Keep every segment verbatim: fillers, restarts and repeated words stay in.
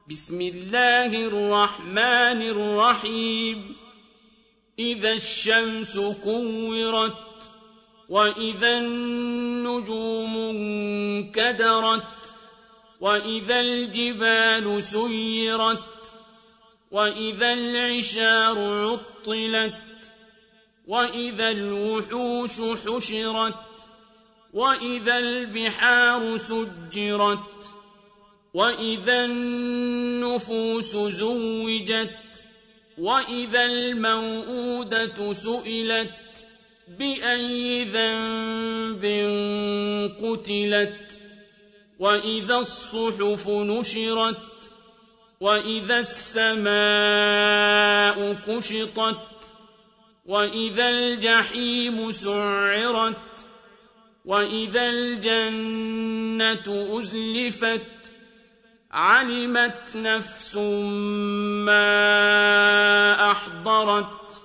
بسم الله الرحمن الرحيم إذا الشمس كورت وإذا النجوم انكدرت وإذا الجبال سيرت وإذا العشار عطلت وإذا الوحوش حشرت وإذا البحار سجرت وإذا النفوس زوجت وإذا الموءودة سئلت بأي ذنب قتلت وإذا الصحف نشرت وإذا السماء كشطت وإذا الجحيم سعرت وإذا الجنة أزلفت علمت نفس ما أحضرت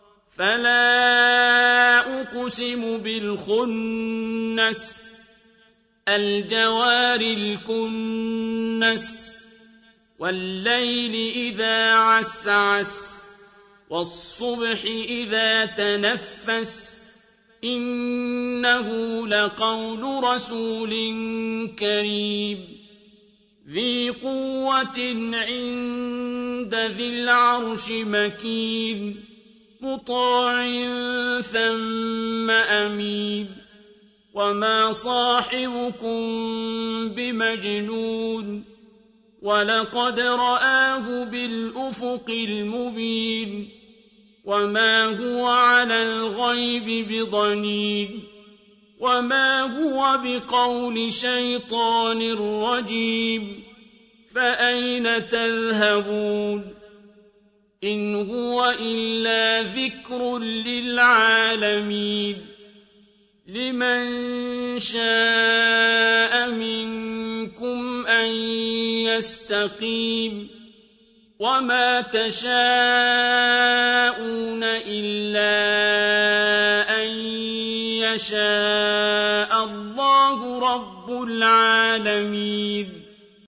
فلا أقسم بالخنس الجوار الكنس والليل إذا عسعس والصبح إذا تنفس إنه لقول رسول كريم ذي قوة عند ذي العرش مكين مطاع ثم أمين وما صاحبكم بمجنون ولقد رآه بالأفق المبين وما هو على الغيب بضنين وما هو بقول شيطان رجيم فأين تذهبون إن هو إلا ذكر للعالمين لمن شاء منكم أن يستقيم وما تشاءون إلا أن يشاء الله رب العالمين